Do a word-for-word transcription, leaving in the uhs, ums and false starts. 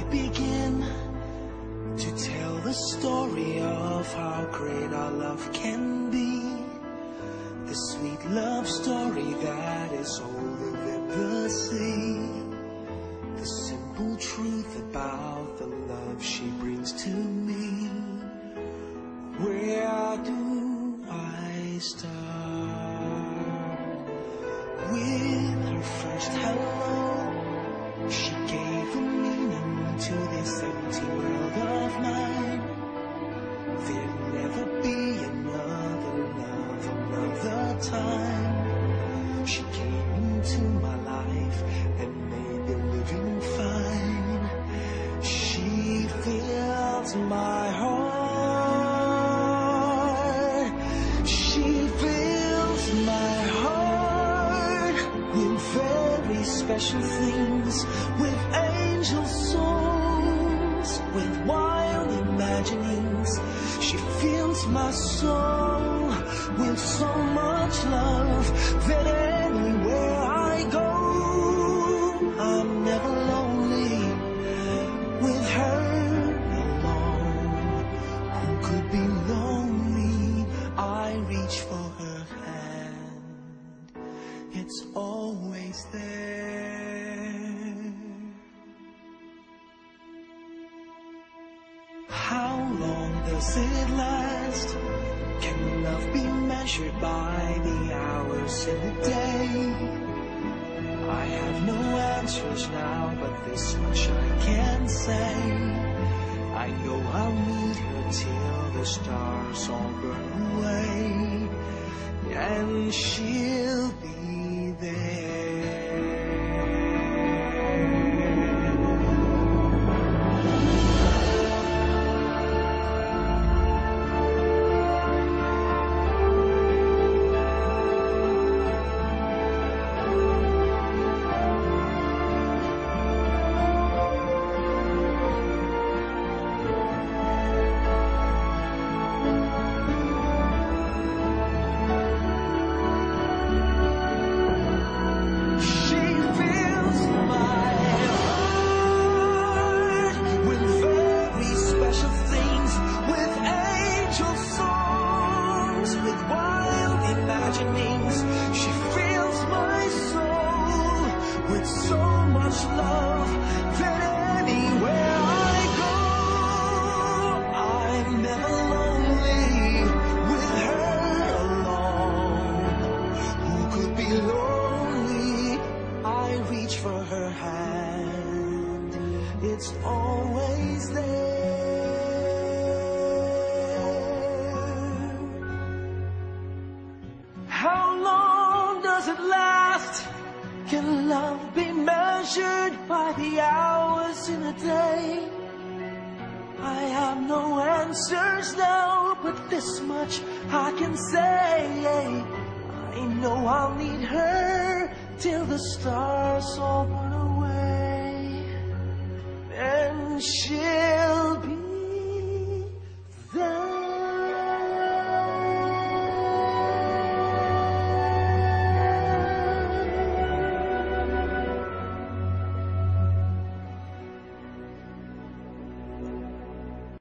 begin to tell the story of how great our love can be? The sweet love story that is older than the sea. The simple truth about the love she brings to me. Where do I start? With her first hello, she gave a meaning to this empty world of mine. There'll never be another love, another time. She came into my life and made the living fine. She fills my heart. She fills my heart with very special things, with angel songs, with wild imaginings. She fills my soul with so much love that anywhere I go, I'm never lonely with her alone. Who could be lonely? I reach for her hand. It's always there. How long does it last? Can love be measured by the hours in the day? I have no answers now, but this much I can say. I know I'll meet her till the stars all burn away, and she'll be there. She fills my soul with so much love that anywhere I go, I'm never lonely with her alone. Who could be lonely? I reach for her hand. It's always there. How long does it last? Can love be measured by the hours in a day? I have no answers now, but this much I can say. I know I'll need her till the stars all burn away, and she'll be